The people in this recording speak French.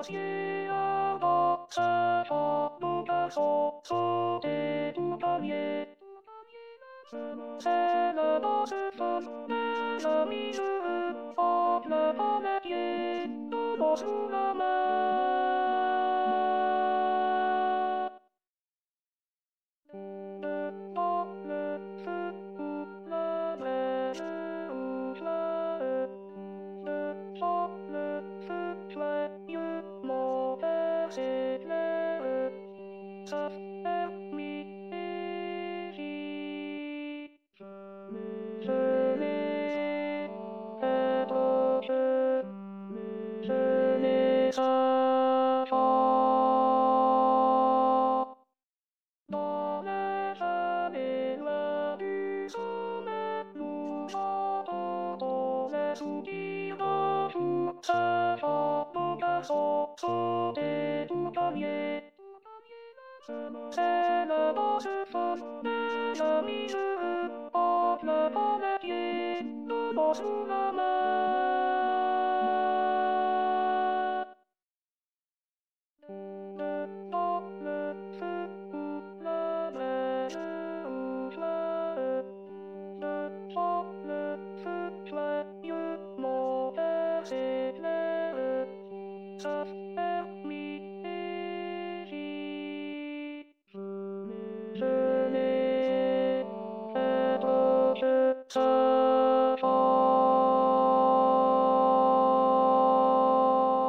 ciel bas, ça va, nous passons, sauter du panier. C'est le bas, c'est mes amis, je porte le papier, nous l'ont sous la main. Dans le feu ou la neige ou la dans le feu joyeusement s'éclaire, sa fermité. Je n'ai être je n'ai pas. Dans les années loin du sommet, nous entendons les soupirs d'un jour. Ce chant nous passons sauter du panier. C'est le beau cheval, mes amis, je porte le bon métier, nous l'ont sous la main.